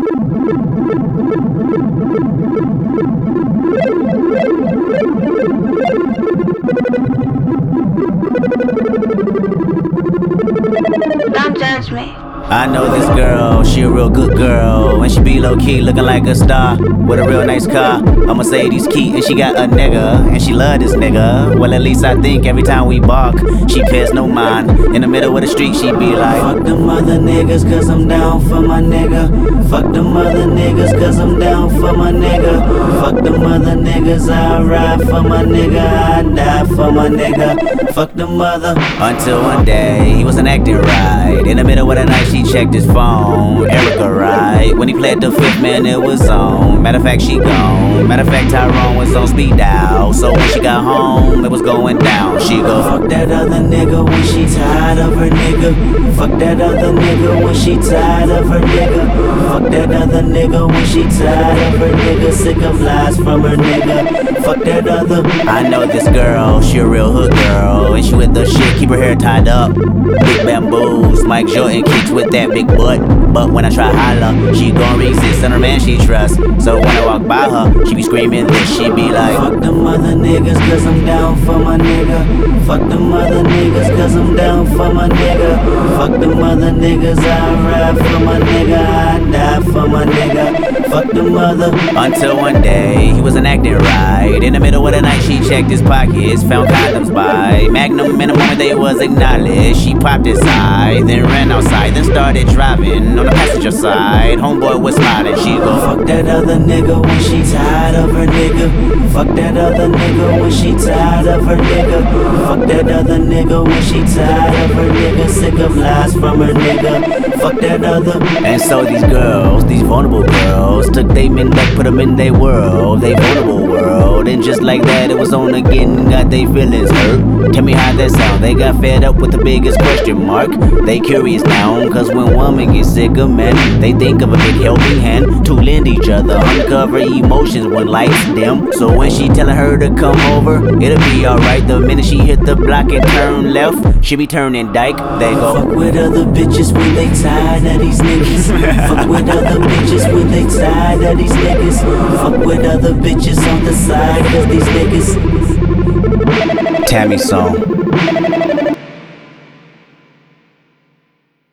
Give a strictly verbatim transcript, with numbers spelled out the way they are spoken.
Don't judge me. I know this girl, she a real good girl, and she be low-key looking like a star with a real nice car, a Mercedes key, and she got a nigga, and she love this nigga. Well, at least I think every time we bark, she pays no mind. In the middle of the street, she be like, fuck them other niggas, cause I'm down for my nigga. Fuck them other niggas, cause I'm down for my nigga. Fuck them other niggas, I ride for my nigga, I die for my nigga. Fuck them other. Until one day, he wasn't acting right. In the middle of the night, she checked his phone, Erica, right? When he played the fifth, man, it was on. Matter of fact, she gone. Matter of fact, Tyrone was on speed dial. So when she got home, it was going down. She go, fuck that other nigga when she tired of her nigga. Fuck that other nigga when she tired of her nigga. Fuck that other nigga when she tired of her nigga. Sick of lies from her nigga. Fuck that other. I know this girl, she a real hood girl, and she with the shit, keep her hair tied up. Big bamboos, Mike Jordan kicks with that big butt. But when I try holler, she gon' resist, and her man she trust. So when I walk by her, she be screaming this, she be like, fuck them other niggas, cause I'm down for my nigga. Fuck them other niggas, cause I'm down for my nigga. Fuck them other niggas, I ride for my nigga, I die for my nigga. Fuck them other. Until one day, he wasn't acting right. In the middle of the night, she checked his pockets, found condoms by Magnum. In the moment they was acknowledged, she popped his side, then ran outside, then started driving on the passenger side. Homeboy was smiling, she go, fuck that other nigga when she tired of her nigga. Fuck that other nigga when she tired of her nigga. Fuck that other nigga when she tired of her nigga. Sick of lies from her nigga. Fuck that other. And so these girls, these vulnerable girls, took they men back, put them in their world, they vulnerable world. And just like that, it was on again, got they feelings hurt. Tell me how that sound. They got fed up with the biggest question mark. They curious now, cause when women get sick of men, they think of a big helping hand to lend each other, uncover emotions when lights dim. So when she telling her to come over, it'll be alright. The minute she hit the block and turn left, she be turning dyke. They go, fuck with other bitches when they tired of these niggas. Fuck with other bitches when they tired of these niggas. Fuck with other bitches on the side of these niggas. Tammy song.